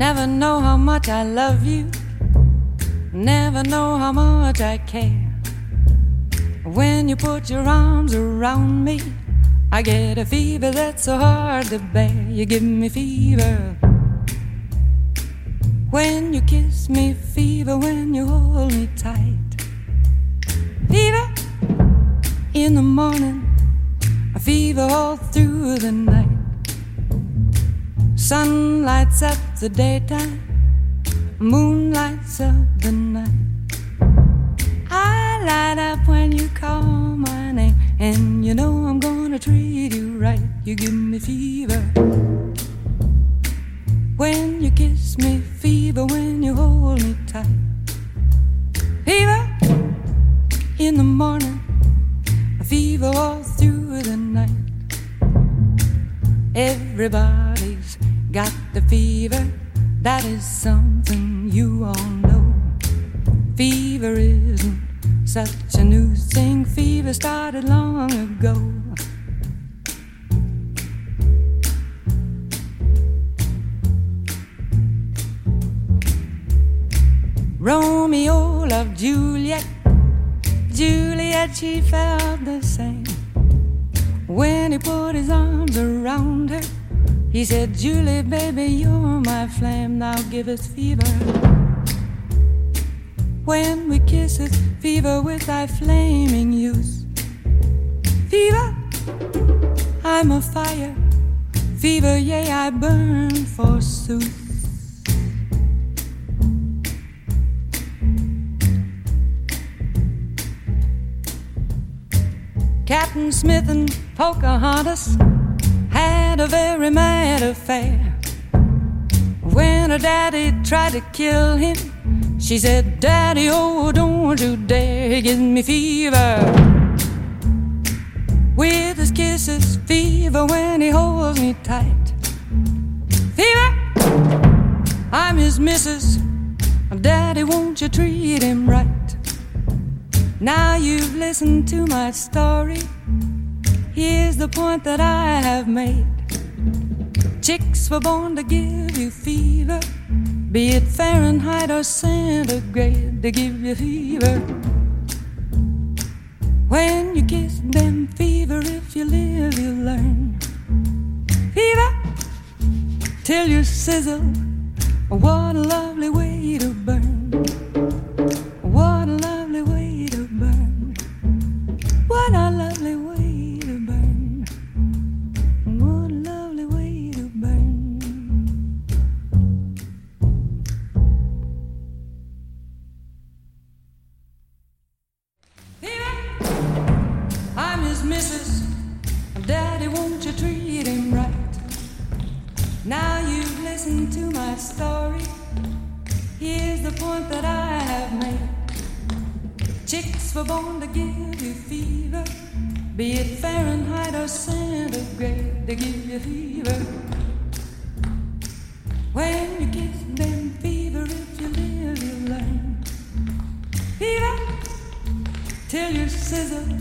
Never know how much I love you, never know how much I care. When you put your arms around me, I get a fever that's so hard to bear. You give me fever when you kiss me, fever when you hold me tight. Fever in the morning, a fever all through the night. Sun lights up the daytime, moon lights up the night. I light up when you call my name, and you know I'm gonna treat you right. You give me fever when you kiss me, fever when you hold me tight. Fever in the morning, a fever all through the night. Everybody's got the fever, that is something you all know. Fever isn't such a new thing, fever started long ago. Romeo loved Juliet, Juliet, she felt the same. When he put his arms around her, he said, Julie, baby, you're my flame, now give us fever. When we kiss it, fever with thy flaming youth. Fever, I'm a fire, fever, yea, I burn forsooth. Captain Smith and Pocahontas had a very mad affair. When her daddy tried to kill him, she said, Daddy, oh, don't you dare. He gives me fever with his kisses, fever when he holds me tight. Fever, I'm his missus, Daddy, won't you treat him right? Now you've listened to my story, here's the point that I have made. Chicks were born to give you fever, be it Fahrenheit or centigrade, they give you fever. When you kiss them, fever, if you live, you learn. Fever, till you sizzle, what a lovely way to burn. What a lovely way to burn. What a lovely way to burn. What a lovely way to burn. Fever, I'm his missus, Daddy, won't you treat him right? Now you've listened to my story, here's the point that I have made. Chicks were born to give you fever, be it Fahrenheit or centigrade, they give you fever. When you kiss them, fever, if you live, you learn. Fever, till you sizzle,